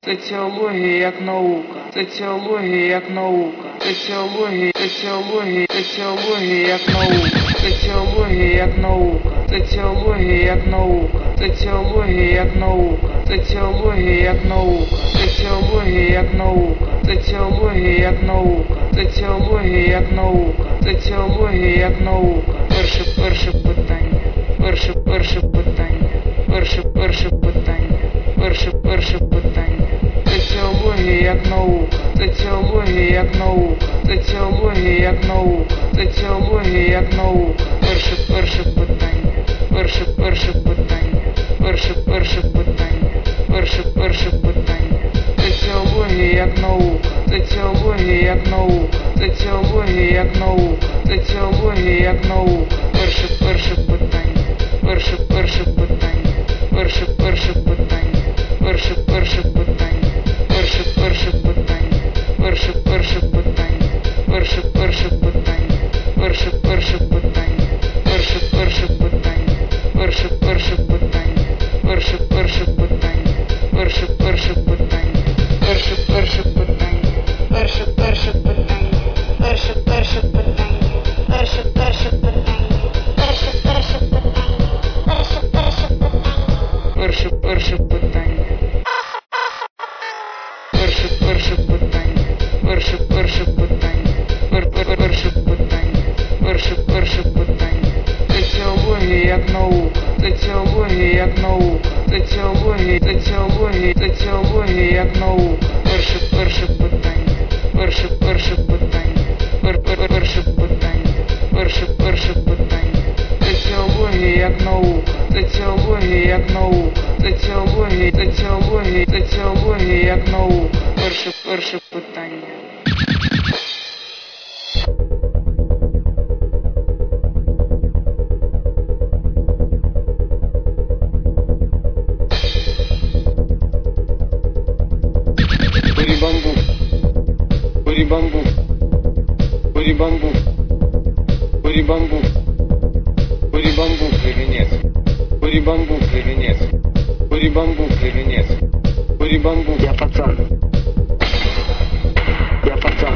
Соціологія як наука, соціологія як наука, соціологія як наука, соціологія як наука, соціологія як наука, соціологія як наука, соціологія як наука, соціологія як наука, соціологія як наука, соціологія як наука, соціологія як наука. Перше питання, перше питання, перше питання, перше питання. Соціологія як наука, соціологія як наука, соціологія як наука, соціологія як наука. Перше питання, перше питання, перше питання, перше питання. Соціологія як наука, соціологія як наука, соціологія як наука, соціологія як наука. Перше питання, перше питання, перше питання, перше питання. Перше питання, перше питання, перше питання, перше питання, перше питання, перше питання, перше питання, перше питання, перше питання, перше питання, перше питання, перше питання, перше питання. Перше питання, перше питання, перше питання. Соціологія як наука, соціологія як наука, соціологія як наука. Перше питання, перше питання, перше питання, перше питання. Соціологія як наука, соціологія як наука, соціологія як наука. Перше питання. Бурибамбу, бурибамбу, бурибамбу, бурибамбу, бурибамбу, плевенец, бурибамбу, плевенец, бурибамбу, плевенец, бурибамбу. Я пацан. Я пацан.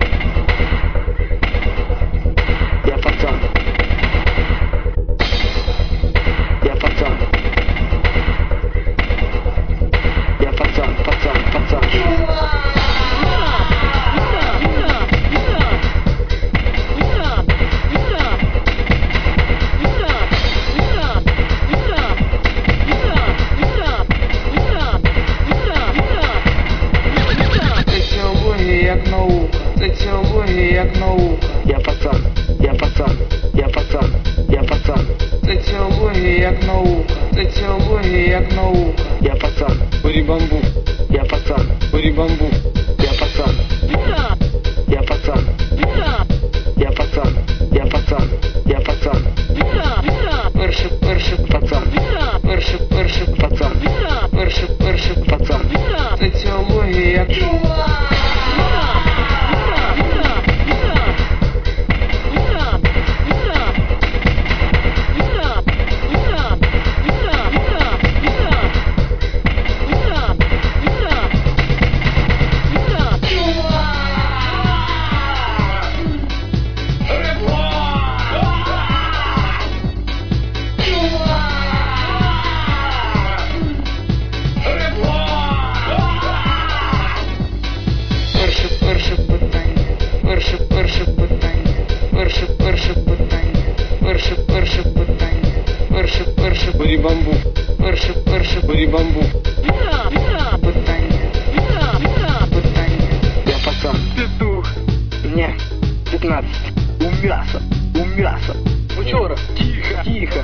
Я пацан. Я пацан. Я пацан, пацан. Як наука, соціологія як наука. Я пацан, я пацан, я пацан, я пацан. Соціологія як наука, соціологія як наука. Я пацан, Бурибамбу, я пацан, бурибамбу, я пацан. Я пацан, я пацан, я пацан, я пацан. Перше Пацан, перше пацан, перше пацан. соціологія як перше питання, перше питання, перше питання, перше питання, перше бурибамбу, перше бурибамбу. питання, питання. я пацан. Петух. Мне 15. У мяса. Учора. Тихо.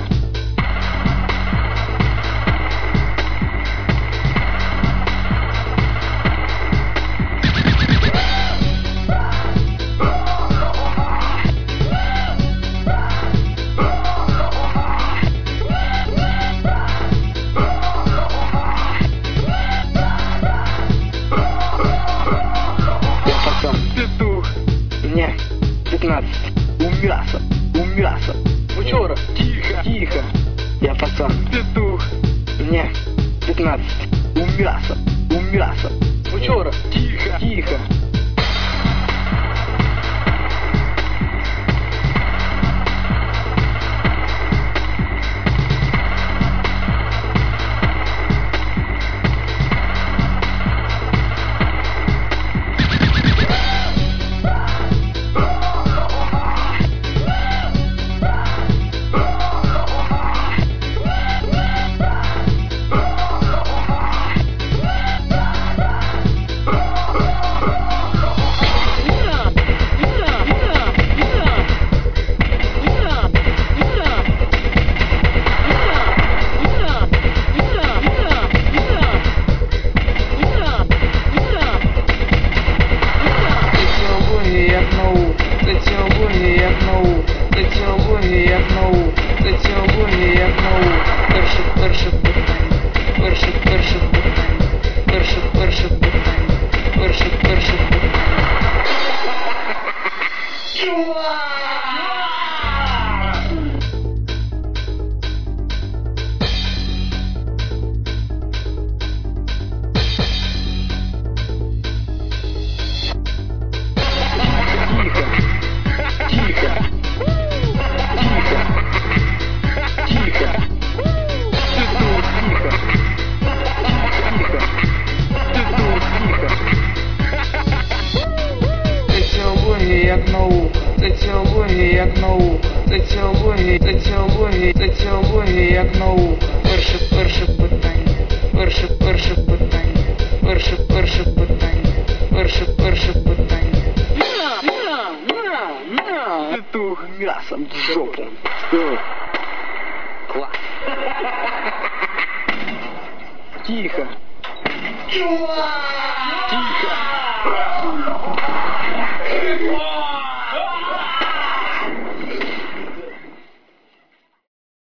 Я пацан. Петух. Мне 15. У мяса. Учора. Тихо. Я пацан. Петух. Мне 15. У мяса. мясом. Учора. Тихо, тихо. Соціологія як наука, соціологія як наука, соціологія як наука. Перше питання, перше питання, перше питання, перше питання. Соціологія як наука, соціологія як наука, соціологія як наука. Перше питання, перше питання, перше питання, перше питання. Петух мясом в жопу. Что? Класс. Тихо. Чувак!